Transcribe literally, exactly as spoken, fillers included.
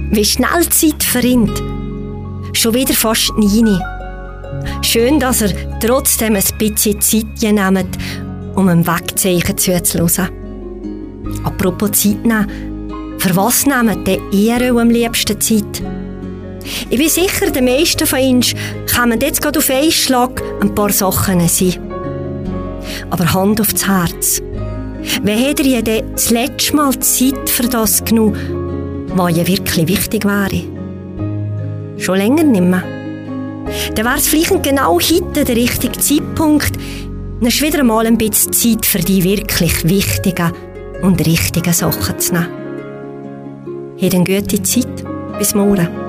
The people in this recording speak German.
wie schnell die Zeit verrinnt. Schon wieder fast neun. Schön, dass ihr trotzdem ein bisschen Zeit nehmt, um ein Wegzeichen zuzuhören. Apropos Zeit nehmen, für was nehmt ihr ihr am liebsten Zeit? Ich bin sicher, die meisten von uns kommen jetzt gerade auf einen Schlag ein paar Sachen sein. Aber Hand aufs Herz. Wann habt ihr denn das letzte Mal Zeit für das genommen, was ja wirklich wichtig wäre? Schon länger nicht mehr. Dann wäre es vielleicht genau heute der richtige Zeitpunkt, dann wieder einmal ein bisschen Zeit für die wirklich wichtigen und richtigen Sachen zu nehmen. Habt eine gute Zeit. Bis morgen.